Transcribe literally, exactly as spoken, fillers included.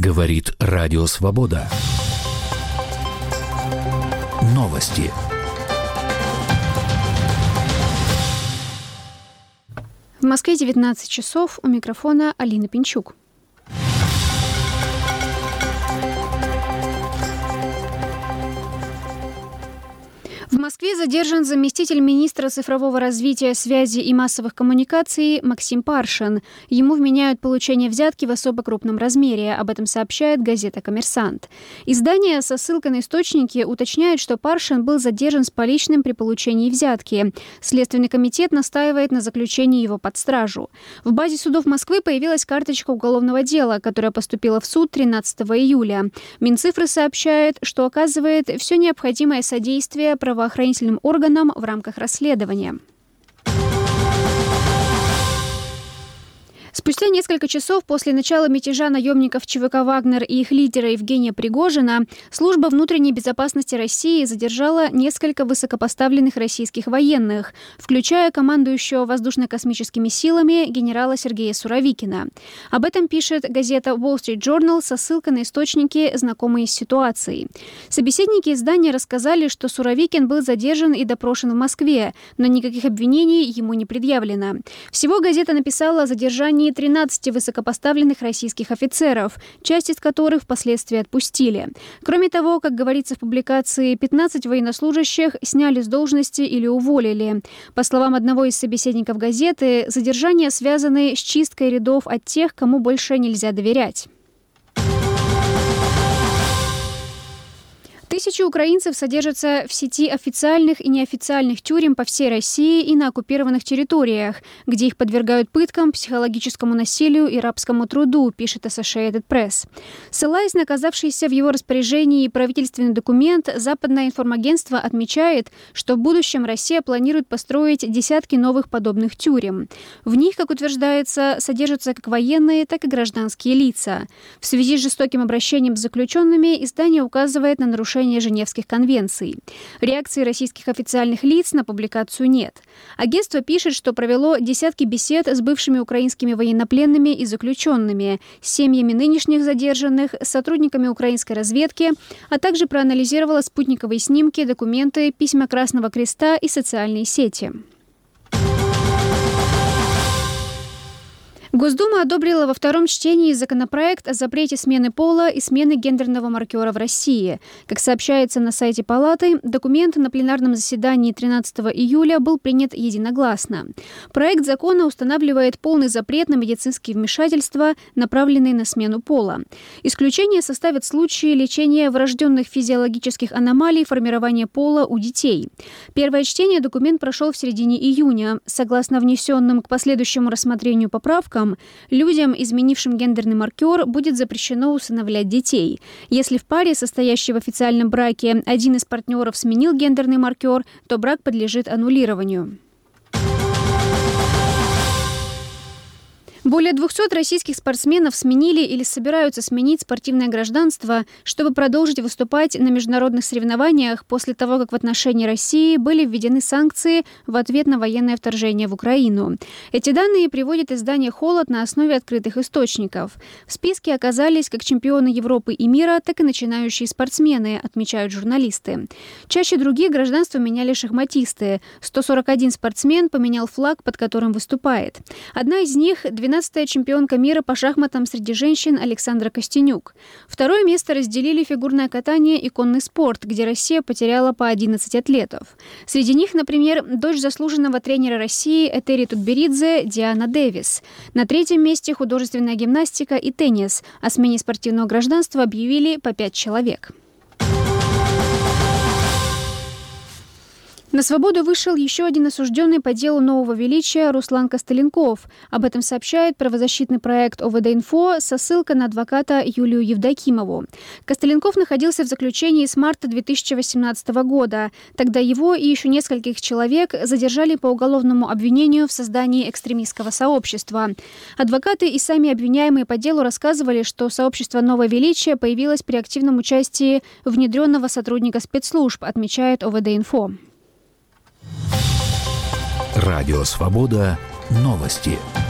Говорит Радио Свобода. Новости. В Москве девятнадцать часов. У микрофона Алина Пинчук. В Москве задержан заместитель министра цифрового развития, связи и массовых коммуникаций Максим Паршин. Ему вменяют получение взятки в особо крупном размере. Об этом сообщает газета «Коммерсант». Издание со ссылкой на источники уточняет, что Паршин был задержан с поличным при получении взятки. Следственный комитет настаивает на заключении его под стражу. В базе судов Москвы появилась карточка уголовного дела, которая поступила в суд тринадцатого июля. Минцифры сообщает, что оказывает все необходимое содействие правоохранительным правоохранительным органам в рамках расследования. Спустя несколько часов после начала мятежа наемников ЧВК «Вагнер» и их лидера Евгения Пригожина, Служба внутренней безопасности России задержала несколько высокопоставленных российских военных, включая командующего воздушно-космическими силами генерала Сергея Суровикина. Об этом пишет газета Wall Street Journal со ссылкой на источники, знакомые с ситуацией. Собеседники издания рассказали, что Суровикин был задержан и допрошен в Москве, но никаких обвинений ему не предъявлено. Всего газета написала о задержании тринадцати высокопоставленных российских офицеров, часть из которых впоследствии отпустили. Кроме того, как говорится в публикации, пятнадцать военнослужащих сняли с должности или уволили. По словам одного из собеседников газеты, задержания связаны с чисткой рядов от тех, кому больше нельзя доверять. Тысячи украинцев содержатся в сети официальных и неофициальных тюрем по всей России и на оккупированных территориях, где их подвергают пыткам, психологическому насилию и рабскому труду, пишет Associated Press. Ссылаясь на оказавшийся в его распоряжении правительственный документ, западное информагентство отмечает, что в будущем Россия планирует построить десятки новых подобных тюрем. В них, как утверждается, содержатся как военные, так и гражданские лица. В связи с жестоким обращением с заключенными издание указывает на нарушение Женевских конвенций. Реакции российских официальных лиц на публикацию нет. Агентство пишет, что провело десятки бесед с бывшими украинскими военнопленными и заключенными, с семьями нынешних задержанных, с сотрудниками украинской разведки, а также проанализировало спутниковые снимки, документы, письма Красного Креста и социальные сети. Госдума одобрила во втором чтении законопроект о запрете смены пола и смены гендерного маркера в России. Как сообщается на сайте Палаты, документ на пленарном заседании тринадцатого июля был принят единогласно. Проект закона устанавливает полный запрет на медицинские вмешательства, направленные на смену пола. Исключение составят случаи лечения врожденных физиологических аномалий формирования пола у детей. Первое чтение документ прошел в середине июня. Согласно внесенным к последующему рассмотрению поправкам, людям, изменившим гендерный маркер, будет запрещено усыновлять детей. Если в паре, состоящей в официальном браке, один из партнеров сменил гендерный маркер, то брак подлежит аннулированию. Более двухсот российских спортсменов сменили или собираются сменить спортивное гражданство, чтобы продолжить выступать на международных соревнованиях после того, как в отношении России были введены санкции в ответ на военное вторжение в Украину. Эти данные приводит издание «Холод» на основе открытых источников. В списке оказались как чемпионы Европы и мира, так и начинающие спортсмены, отмечают журналисты. Чаще других гражданство меняли шахматисты. сто сорок один спортсмен поменял флаг, под которым выступает. Одна из них – двенадцатая чемпионка мира по шахматам среди женщин Александра Костенюк. Второе место разделили фигурное катание и конный спорт, где Россия потеряла по одиннадцать атлетов. Среди них, например, дочь заслуженного тренера России Этери Тутберидзе Диана Дэвис. На третьем месте художественная гимнастика и теннис. О смене спортивного гражданства объявили по пять человек. На свободу вышел еще один осужденный по делу нового величия Руслан Костеленков. Об этом сообщает правозащитный проект ОВД-Инфо со ссылкой на адвоката Юлию Евдокимову. Костеленков находился в заключении с марта две тысячи восемнадцатого года. Тогда его и еще нескольких человек задержали по уголовному обвинению в создании экстремистского сообщества. Адвокаты и сами обвиняемые по делу рассказывали, что сообщество «Новое величие» появилось при активном участии внедренного сотрудника спецслужб, отмечает ОВД-Инфо. Радио Свобода. Новости.